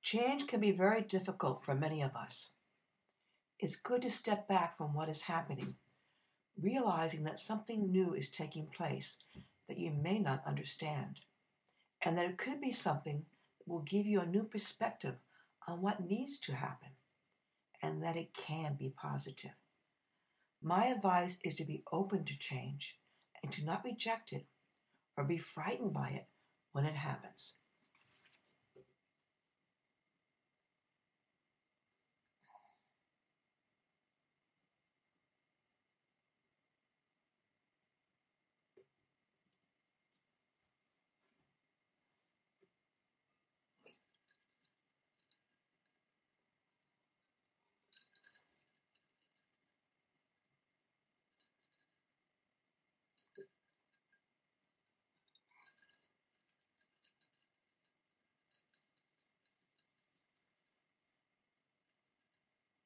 Change can be very difficult for many of us. It's good to step back from what is happening, realizing that something new is taking place that you may not understand, and that it could be something that will give you a new perspective on what needs to happen, and that it can be positive. My advice is to be open to change and to not reject it or be frightened by it when it happens.